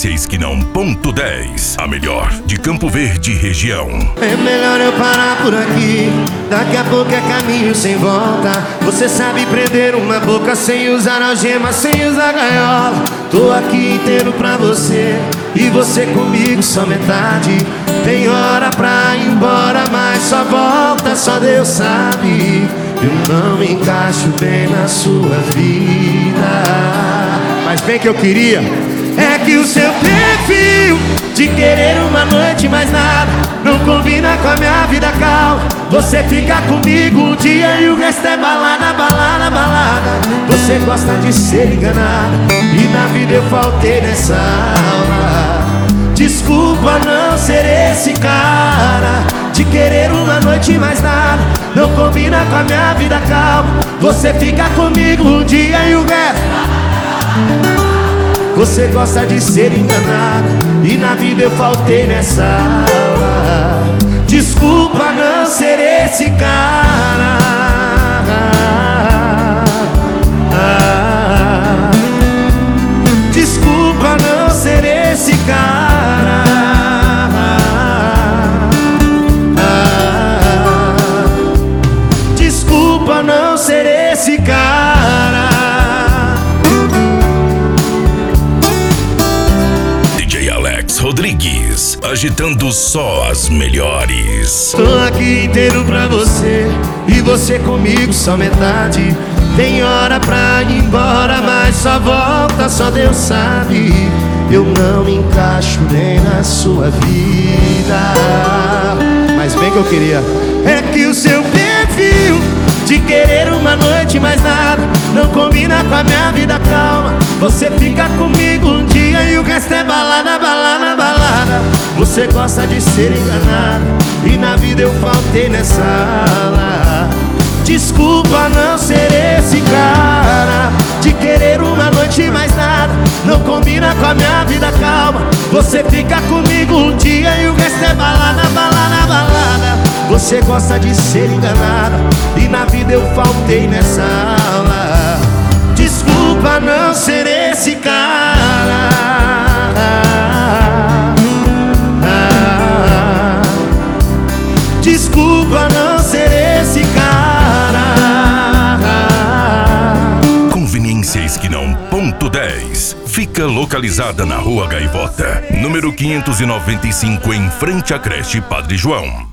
Conveniência Esquinão ponto 10. A melhor de Campo Verde região. É melhor eu parar por aqui. Daqui a pouco é caminho sem volta. Você sabe prender uma boca sem usar algema, sem usar gaiola. Tô aqui inteiro pra você e você comigo só metade. Tem hora pra ir embora, mas só volta, só Deus sabe. Eu não me encaixo bem na sua vida, mas bem que eu queria é que o seu perfil de querer uma noite mais nada não combina com a minha vida calma. Você fica comigo um dia e o resto é balada, balada, balada. Você gosta de ser enganada e na vida eu faltei nessa aula. Desculpa não ser esse cara de querer uma noite mais nada não combina com a minha vida calma. Você fica comigo um dia e o resto. Você gosta de ser enganada e na vida eu faltei nessa aula. Desculpa não ser esse cara. Desculpa não ser esse cara. Desculpa não ser esse cara. Rodrigues, agitando só as melhores. Tô aqui inteiro pra você e você comigo só metade. Tem hora pra ir embora, mas só volta, só Deus sabe. Eu não me encaixo nem na sua vida, mas bem que eu queria é que o seu perfil de querer uma noite mais nada não combina com a minha vida calma. Você fica comigo um dia e o resto é balada, balada, balada. Você gosta de ser enganada e na vida eu faltei nessa aula. Desculpa não ser esse cara de querer uma noite mais nada não combina com a minha vida calma. Você fica comigo um dia e o resto é balada, balada, balada. Você gosta de ser enganada e na vida eu faltei nessa aula. Desculpa não ser esse cara. Desculpa não ser esse cara. Conveniência Esquinão ponto 10. Fica localizada na Rua Gaivota, número 595, em frente à creche Padre João.